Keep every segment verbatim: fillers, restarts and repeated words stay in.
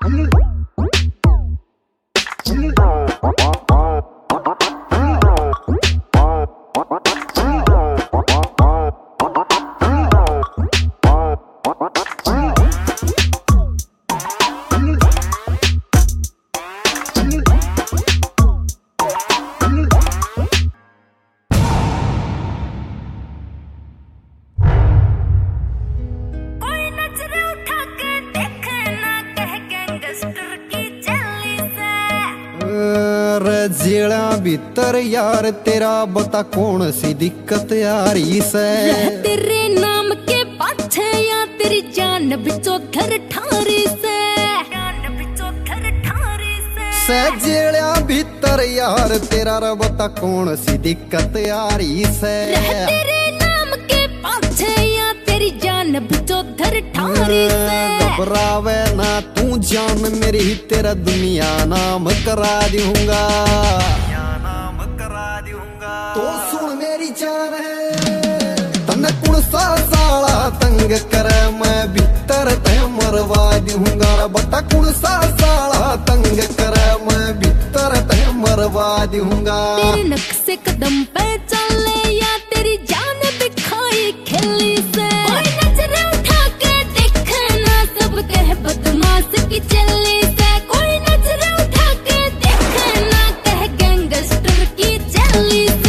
जेड़ा भीतर यार तेरा बता कौन सी दिक्कत यारी से तेरे नाम के पाछे या तेरी जान बिचो घर ठारी से जान बिचो घर ठारी से से जेड़ा भीतर यार तेरा बता कौन सी दिक्कत यारी से तेरे नाम के पाछे या तेरी जान बिचो घर ठारी से घबरावे ना तू जान मेरी तेरा दुनिया नाम करा दूंगा नाम करा दूंगा तो सुन मेरी जान है तन्ने कुण सा साला तंग करे मैं भीतर ते मरवा दूंगा बता कुण सा साला तंग करे मैं भीतर ते मरवा दूंगा तेरे नक्शे कदम पे चले या तेरी जान दिखाई खिली से कोई नजर उठा के देखना सब कह बदमाश की चली से कोई नजर उठा के देखना कह गैंगस्टर की चली से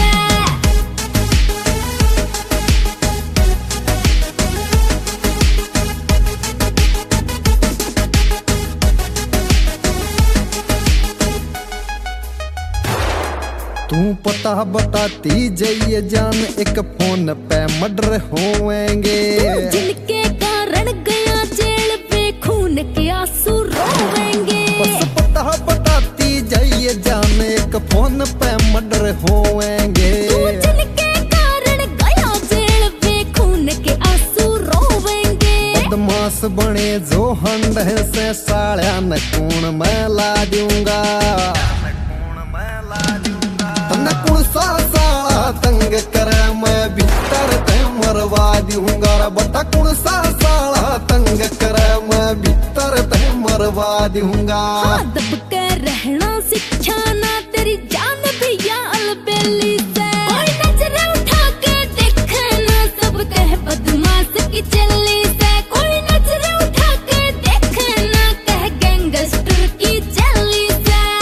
तू पता बताती जाइए जान एक फोन पे मर्डर होएंगे जिनके कारण गया जेल पे खून के आंसू रोवेंगे बस पता बताती जाइए जान एक फोन पे मर्डर होएंगे जिनके कारण गया जेल पे खून के आंसू रोवेंगे बदमाश बने जो हंड से साड़ा न कून मैं ला दूंगा कुण सा साला तंग करे मैं भीतर ते मरवा दूंगा बता कुण सा साला तंग करे मैं भीतर ते मरवा दूंगा हाँ, दब कर रहना शिक्षा ना तेरी जान भी या अलबेली से कोई नजर उठा के देखना सब कह बदमाश की चली से कोई नजर उठा के देखना कह गैंगस्टर की चली से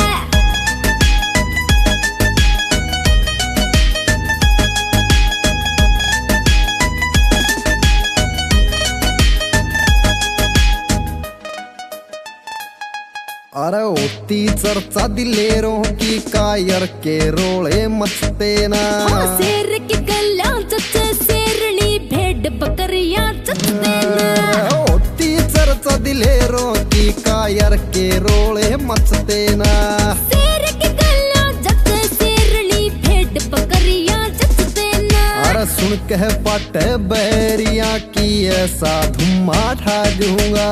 अरे होती चर्चा दिलेरों की कायर के रोले मचते ना हाँ, शेर की गला जच्चे शेरनी भेड़ बकरियां जचते ना होती चर्चा दिलेरों की कायर के रोले मचते ना शेर की गला जच्चे शेरनी भेड़ बकरियां जचते ना अरे सुन कह पाटे बैरिया की ऐसा धुम्मा ठा दूंगा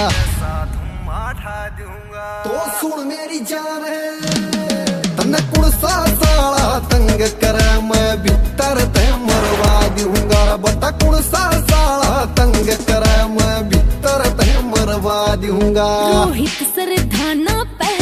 तो सुन मेरी जान है तन्ने कुण सा साला तंग करे मैं भीतर ते मरवा दूंगा बता कुण सा साला तंग करे मैं भीतर ते मरवा दूंगा रोहित सरधाना पह